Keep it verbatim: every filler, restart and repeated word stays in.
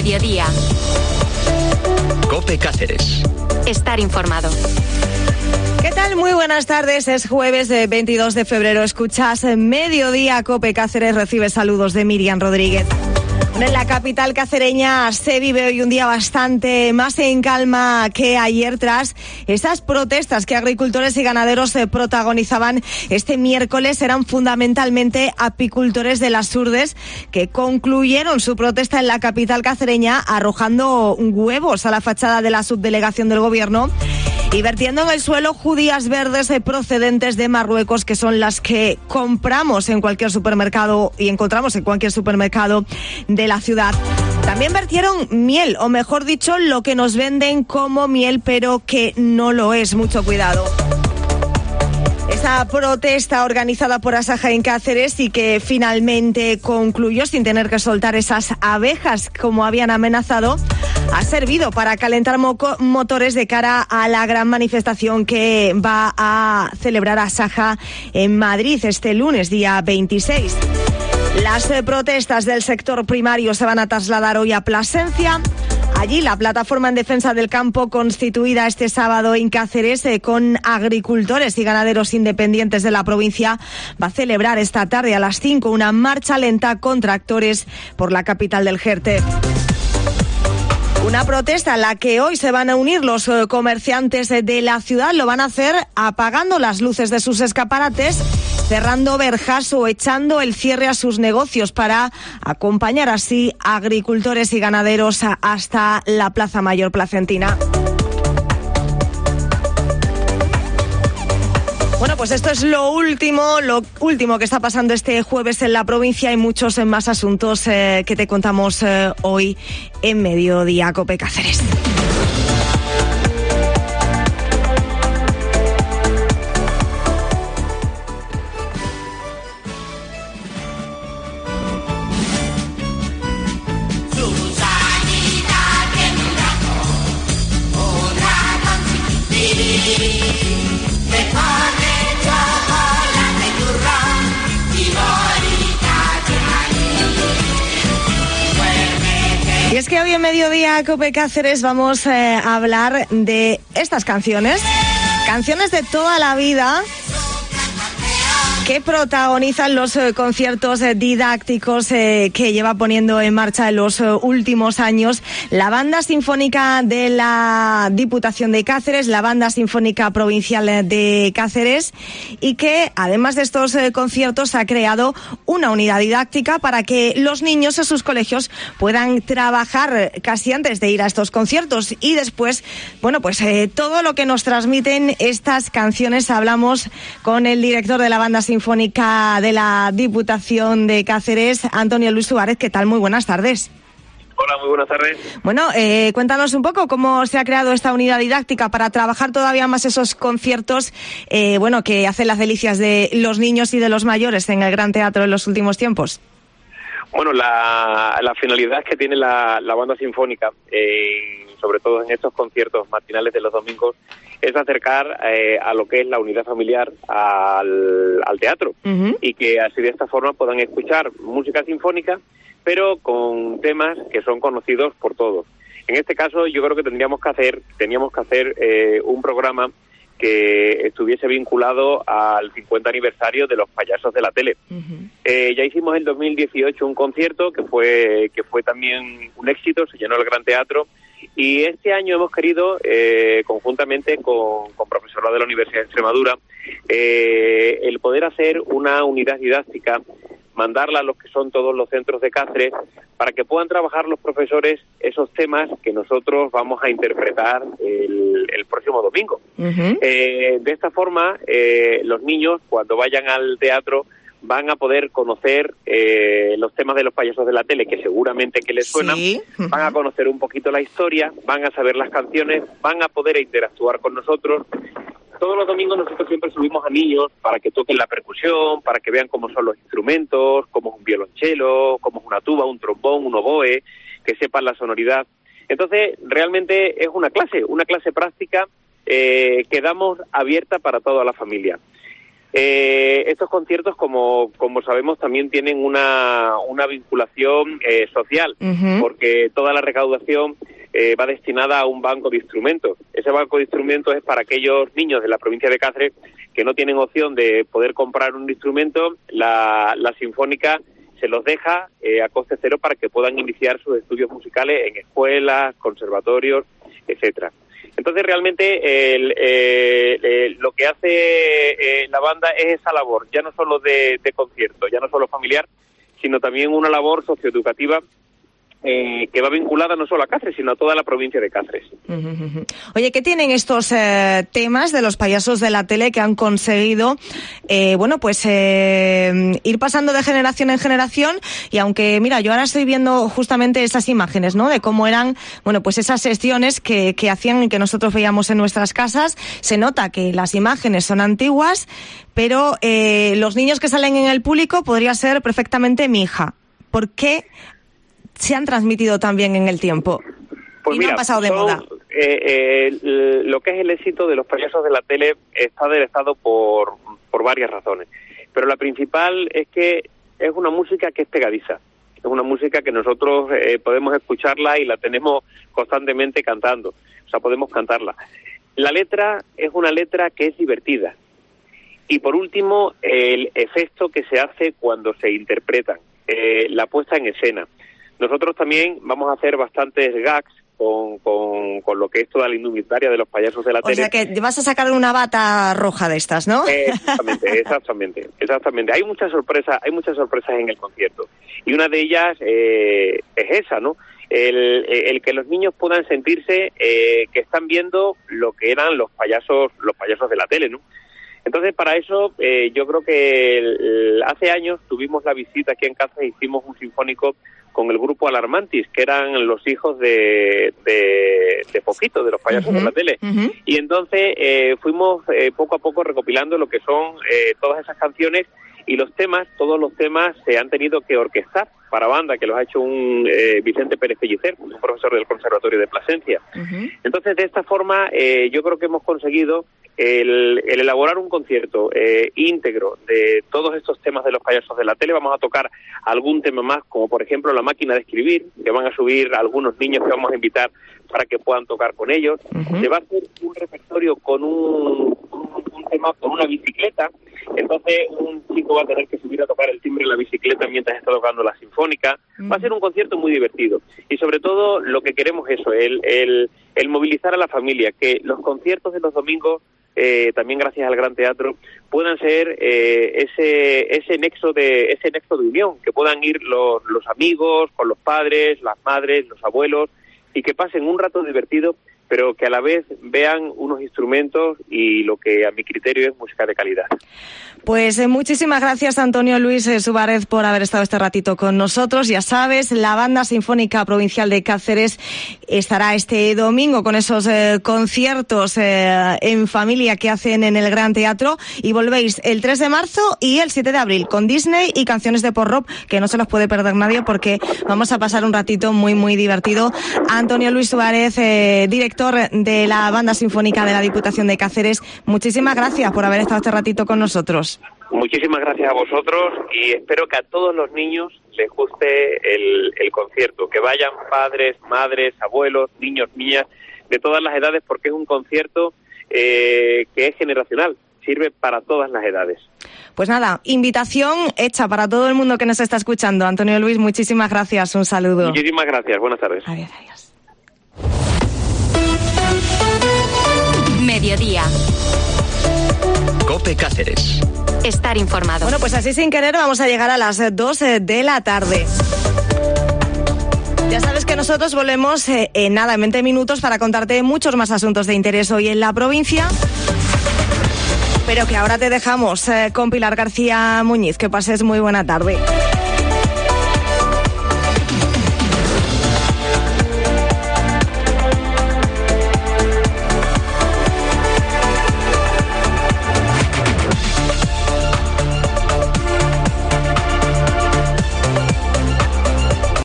mediodía. COPE Cáceres. Estar informado. ¿Qué tal? Muy buenas tardes. Es jueves de veintidós de febrero. Escuchas Mediodía COPE Cáceres. Recibe saludos de Miriam Rodríguez. En la capital cacereña se vive hoy un día bastante más en calma que ayer tras esas protestas que agricultores y ganaderos protagonizaban este miércoles. Eran fundamentalmente apicultores de las Urdes que concluyeron su protesta en la capital cacereña arrojando huevos a la fachada de la subdelegación del gobierno y vertiendo en el suelo judías verdes procedentes de Marruecos, que son las que compramos en cualquier supermercado y encontramos en cualquier supermercado de la ciudad. También vertieron miel, o mejor dicho, lo que nos venden como miel, pero que no lo es. Mucho cuidado. Esa protesta organizada por Asaja en Cáceres y que finalmente concluyó sin tener que soltar esas abejas como habían amenazado, ha servido para calentar moco- motores de cara a la gran manifestación que va a celebrar Asaja en Madrid este lunes, día veintiséis. Las eh, protestas del sector primario se van a trasladar hoy a Plasencia. Allí la plataforma en defensa del campo, constituida este sábado en Cáceres eh, con agricultores y ganaderos independientes de la provincia, va a celebrar esta tarde a las cinco una marcha lenta con tractores por la capital del Jerte. Una protesta a la que hoy se van a unir los eh, comerciantes eh, de la ciudad. Lo van a hacer apagando las luces de sus escaparates, cerrando verjas o echando el cierre a sus negocios para acompañar así a agricultores y ganaderos a, hasta la Plaza Mayor placentina. Bueno, pues esto es lo último, lo último que está pasando este jueves en la provincia. Hay muchos más asuntos eh, que te contamos eh, hoy en Mediodía COPE Cáceres. Y es que hoy en Mediodía COPE Cáceres vamos eh, a hablar de estas canciones, canciones de toda la vida que protagonizan los eh, conciertos eh, didácticos eh, que lleva poniendo en marcha en los eh, últimos años la Banda Sinfónica de la Diputación de Cáceres, la Banda Sinfónica Provincial de Cáceres, y que además de estos eh, conciertos ha creado una unidad didáctica para que los niños en sus colegios puedan trabajar casi antes de ir a estos conciertos y después, bueno, pues eh, todo lo que nos transmiten estas canciones. Hablamos con el director de la Banda Sinfónica Sinfónica de la Diputación de Cáceres, Antonio Luis Suárez. ¿Qué tal? Muy buenas tardes. Hola, muy buenas tardes. Bueno, eh, cuéntanos un poco cómo se ha creado esta unidad didáctica para trabajar todavía más esos conciertos, eh, bueno, que hacen las delicias de los niños y de los mayores en el Gran Teatro en los últimos tiempos. Bueno, la, la finalidad que tiene la, la Banda Sinfónica, eh, sobre todo en estos conciertos matinales de los domingos, es acercar eh, a lo que es la unidad familiar al, al teatro, uh-huh. y que así de esta forma puedan escuchar música sinfónica, pero con temas que son conocidos por todos. En este caso, yo creo que tendríamos que hacer, teníamos que hacer eh, un programa que estuviese vinculado al cincuenta aniversario de los payasos de la tele. Uh-huh. Eh, ya hicimos en dos mil dieciocho un concierto que fue que fue también un éxito, se llenó el Gran Teatro, y este año hemos querido, eh, conjuntamente con, con profesorado de la Universidad de Extremadura, eh, el poder hacer una unidad didáctica, mandarla a los que son todos los centros de Cáceres, para que puedan trabajar los profesores esos temas que nosotros vamos a interpretar el, el próximo domingo. Uh-huh. Eh, de esta forma, eh, los niños, cuando vayan al teatro, van a poder conocer eh, los temas de los payasos de la tele, que seguramente que les suenan, sí. Uh-huh. Van a conocer un poquito la historia, van a saber las canciones, van a poder interactuar con nosotros. Todos los domingos nosotros siempre subimos a niños para que toquen la percusión, para que vean cómo son los instrumentos, cómo es un violonchelo, cómo es una tuba, un trombón, un oboe, que sepan la sonoridad. Entonces, realmente es una clase, una clase práctica eh, que damos abierta para toda la familia. Eh, estos conciertos, como, como sabemos, también tienen una, una vinculación eh, social, uh-huh. porque toda la recaudación eh, va destinada a un banco de instrumentos. Ese banco de instrumentos es para aquellos niños de la provincia de Cáceres que no tienen opción de poder comprar un instrumento. La, la Sinfónica se los deja eh, a coste cero para que puedan iniciar sus estudios musicales en escuelas, conservatorios, etcétera. Entonces, realmente, el, eh, eh, lo que hace eh, la banda es esa labor, ya no solo de, de concierto, ya no solo familiar, sino también una labor socioeducativa eh, que va vinculada no solo a Cáceres, sino a toda la provincia de Cáceres. Uh-huh. Oye, ¿qué tienen estos eh, temas de los payasos de la tele que han conseguido, eh, bueno, pues eh, ir pasando de generación en generación? Y aunque, mira, yo ahora estoy viendo justamente esas imágenes, ¿no?, de cómo eran, bueno, pues esas sesiones que, que hacían y que nosotros veíamos en nuestras casas. Se nota que las imágenes son antiguas, pero eh, los niños que salen en el público podría ser perfectamente mi hija. ¿Por qué se han transmitido también en el tiempo? Pues y mira, no han pasado de son, moda. Eh, eh, lo que es el éxito de los payasos de la tele está aderezado por, por varias razones. Pero la principal es que es una música que es pegadiza. Es una música que nosotros eh, podemos escucharla y la tenemos constantemente cantando. O sea, podemos cantarla. La letra es una letra que es divertida. Y por último, el efecto que se hace cuando se interpretan, eh, la puesta en escena. Nosotros también vamos a hacer bastantes gags con, con, con lo que es toda la indumentaria de los payasos de la o tele. O sea que vas a sacar una bata roja de estas, ¿no? Eh, exactamente, exactamente, exactamente. Hay muchas sorpresas, hay muchas sorpresas en el concierto. Y una de ellas eh, es esa, ¿no? El, el que los niños puedan sentirse eh, que están viendo lo que eran los payasos, los payasos de la tele, ¿no? Entonces, para eso, eh, yo creo que el, hace años tuvimos la visita aquí en Cáceres, hicimos un sinfónico con el grupo Alarmantis, que eran los hijos de, de, de Fofito, de los payasos uh-huh, de la tele. Uh-huh. Y entonces eh, fuimos eh, poco a poco recopilando lo que son eh, todas esas canciones, y los temas, todos los temas se han tenido que orquestar para banda, que los ha hecho un eh, Vicente Pérez Pellicer, un profesor del Conservatorio de Plasencia. Uh-huh. Entonces, de esta forma, eh, yo creo que hemos conseguido el, el elaborar un concierto eh, íntegro de todos estos temas de los payasos de la tele. Vamos a tocar algún tema más, como por ejemplo La máquina de escribir, que van a subir algunos niños que vamos a invitar para que puedan tocar con ellos. Uh-huh. Se va a hacer un repertorio con un, un, un tema, con una bicicleta. Entonces un chico va a tener que subir a tocar el timbre de la bicicleta mientras está tocando la sinfónica. Mm. Va a ser un concierto muy divertido. Y sobre todo lo que queremos es eso, el, el, el movilizar a la familia, que los conciertos de los domingos, eh, también gracias al Gran Teatro, puedan ser eh, ese ese nexo de ese nexo de unión, que puedan ir los, los amigos, con los padres, las madres, los abuelos, y que pasen un rato divertido, pero que a la vez vean unos instrumentos y lo que a mi criterio es música de calidad. Pues eh, muchísimas gracias, Antonio Luis eh, Suárez, por haber estado este ratito con nosotros. Ya sabes, la Banda Sinfónica Provincial de Cáceres estará este domingo con esos eh, conciertos eh, en familia que hacen en el Gran Teatro, y volvéis el tres de marzo y el siete de abril con Disney y canciones de pop rock, que no se los puede perder nadie, porque vamos a pasar un ratito muy, muy divertido. Antonio Luis Suárez, eh, director de la Banda Sinfónica de la Diputación de Cáceres, muchísimas gracias por haber estado este ratito con nosotros. Muchísimas gracias a vosotros, y espero que a todos los niños les guste el, el concierto, que vayan padres, madres, abuelos, niños, niñas, de todas las edades, porque es un concierto eh, que es generacional, sirve para todas las edades. Pues nada, invitación hecha para todo el mundo que nos está escuchando. Antonio Luis, muchísimas gracias, un saludo. Muchísimas gracias, buenas tardes. Adiós, adiós. Mediodía. COPE Cáceres. Estar informado. Bueno, pues así sin querer vamos a llegar a las dos de la tarde. Ya sabes que nosotros volvemos eh, en nada, en veinte minutos, para contarte muchos más asuntos de interés hoy en la provincia. Pero que ahora te dejamos eh, con Pilar García Muñiz. Que pases muy buena tarde.